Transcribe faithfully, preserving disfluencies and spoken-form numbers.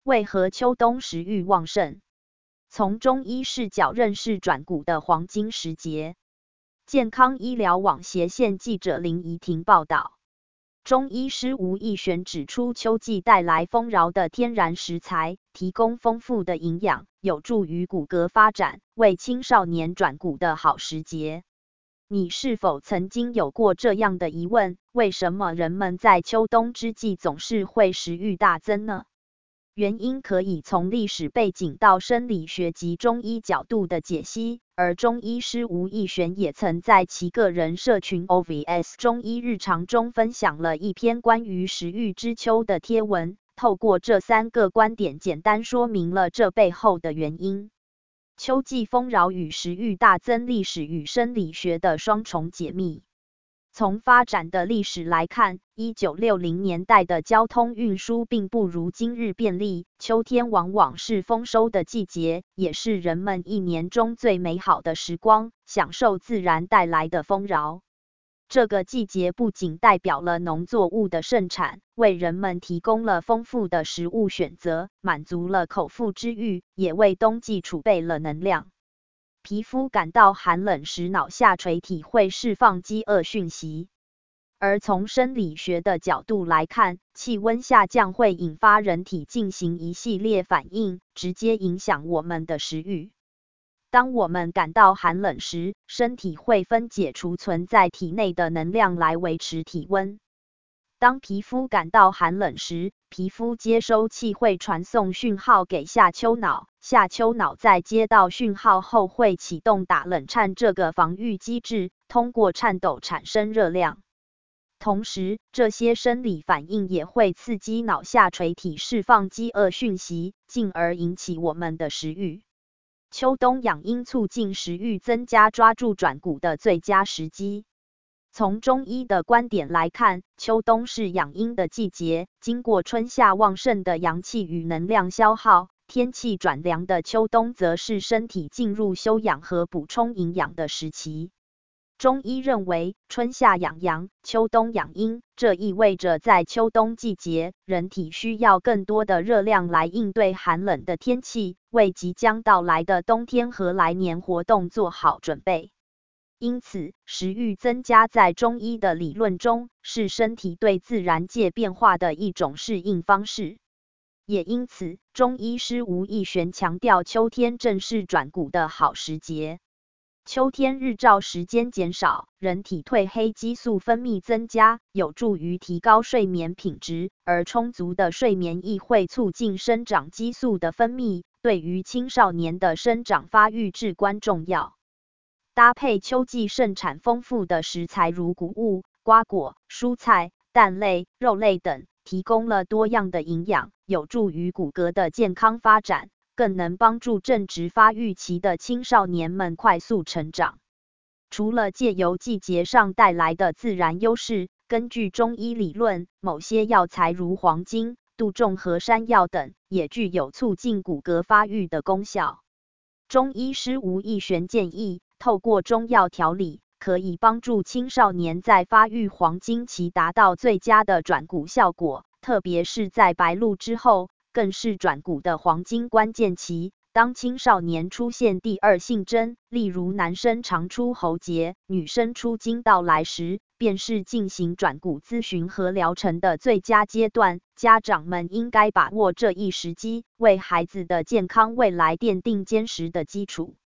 为何秋冬食欲旺盛？从中医视角认识转骨的黄金时节。健康医疗网斜线记者林怡婷报道。中医师吴义玄指出，秋季带来丰饶的天然食材，提供丰富的营养，有助于骨骼发展，为青少年转骨的好时节。你是否曾经有过这样的疑问？为什么人们在秋冬之际总是会食欲大增呢？原因可以从历史背景到生理学及中医角度的解析，而中医师吴义玄也曾在其个人社群 O V S 中医日常中分享了一篇关于食欲之秋的贴文，透过这三个观点简单说明了这背后的原因。秋季丰饶与食欲大增历史与生理学的双重解密。从发展的历史来看，一九六零年代的交通运输并不如今日便利，秋天往往是丰收的季节，也是人们一年中最美好的时光，享受自然带来的丰饶。这个季节不仅代表了农作物的盛产，为人们提供了丰富的食物选择，满足了口腹之欲，也为冬季储备了能量。皮肤感到寒冷时，脑下垂体会释放饥饿讯息。而从生理学的角度来看，气温下降会引发人体进行一系列反应，直接影响我们的食欲。当我们感到寒冷时，身体会分解储存在体内的能量来维持体温。当皮肤感到寒冷时，皮肤接收器会传送讯号给下丘脑，下丘脑在接到讯号后会启动打冷颤这个防御机制，通过颤抖产生热量。同时，这些生理反应也会刺激脑下垂体释放饥饿讯息，进而引起我们的食欲。秋冬养阴促进食欲增加，抓住转骨的最佳时机。从中医的观点来看，秋冬是养阴的季节，经过春夏旺盛的阳气与能量消耗，天气转凉的秋冬则是身体进入休养和补充营养的时期。中医认为，春夏养阳，秋冬养阴，这意味着在秋冬季节，人体需要更多的热量来应对寒冷的天气，为即将到来的冬天和来年活动做好准备。因此，食欲增加在中医的理论中，是身体对自然界变化的一种适应方式。也因此，中医师吴义玄强调，秋天正是转骨的好时节。秋天日照时间减少，人体褪黑激素分泌增加，有助于提高睡眠品质，而充足的睡眠亦会促进生长激素的分泌，对于青少年的生长发育至关重要。搭配秋季盛产丰富的食材如谷物、瓜果、蔬菜、蛋类、肉类等，提供了多样的营养，有助于骨骼的健康发展，更能帮助正值发育期的青少年们快速成长。除了借由季节上带来的自然优势，根据中医理论，某些药材如黄金、杜仲和山药等，也具有促进骨骼发育的功效。中医师吴义玄建议，透过中药调理，可以帮助青少年在发育黄金期达到最佳的转骨效果，特别是在白露之后，更是转骨的黄金关键期。当青少年出现第二性征，例如男生常出喉结、女生出经到来时，便是进行转骨咨询和疗程的最佳阶段。家长们应该把握这一时机，为孩子的健康未来奠定坚实的基础。